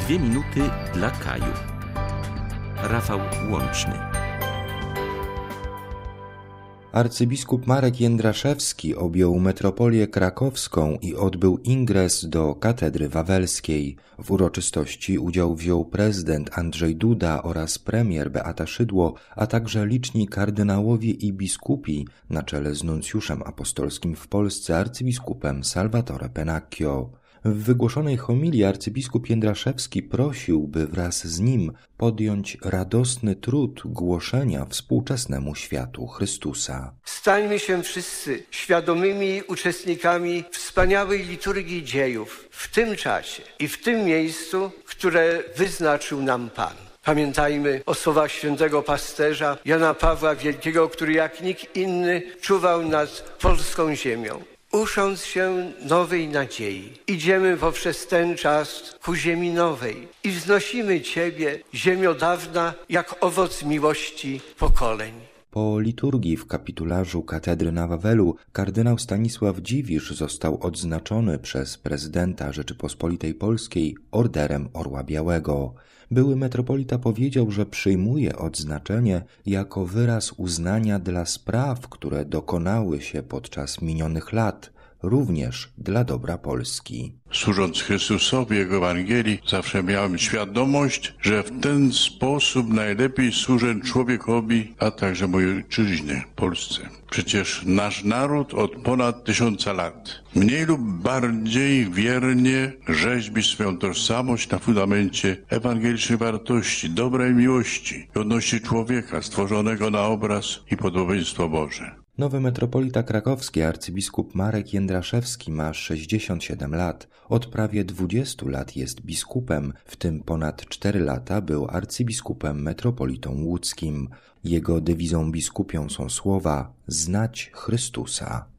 2 minuty dla Kaju. Rafał Łączny. Arcybiskup Marek Jędraszewski objął metropolię krakowską i odbył ingres do katedry wawelskiej. W uroczystości udział wziął prezydent Andrzej Duda oraz premier Beata Szydło, a także liczni kardynałowie i biskupi na czele z nuncjuszem apostolskim w Polsce arcybiskupem Salvatore Pennacchio. W wygłoszonej homilii arcybiskup Jędraszewski prosił, by wraz z nim podjąć radosny trud głoszenia współczesnemu światu Chrystusa. Stańmy się wszyscy świadomymi uczestnikami wspaniałej liturgii dziejów w tym czasie i w tym miejscu, które wyznaczył nam Pan. Pamiętajmy o słowach świętego pasterza Jana Pawła Wielkiego, który jak nikt inny czuwał nad polską ziemią. Usząc się nowej nadziei, idziemy poprzez ten czas ku ziemi nowej i wznosimy Ciebie, ziemio dawna, jak owoc miłości pokoleń. Po liturgii w kapitularzu katedry na Wawelu kardynał Stanisław Dziwisz został odznaczony przez prezydenta Rzeczypospolitej Polskiej Orderem Orła Białego. Były metropolita powiedział, że przyjmuje odznaczenie jako wyraz uznania dla spraw, które dokonały się podczas minionych lat, również dla dobra Polski. Służąc Chrystusowi, Jego Ewangelii, zawsze miałem świadomość, że w ten sposób najlepiej służę człowiekowi, a także mojej ojczyźnie, Polsce. Przecież nasz naród od ponad 1000 lat mniej lub bardziej wiernie rzeźbi swoją tożsamość na fundamencie ewangelicznej wartości, dobrej miłości, godności człowieka stworzonego na obraz i podobieństwo Boże. Nowy metropolita krakowski arcybiskup Marek Jędraszewski ma 67 lat. Od prawie 20 lat jest biskupem, w tym ponad 4 lata był arcybiskupem metropolitą łódzkim. Jego dewizą biskupią są słowa: znać Chrystusa.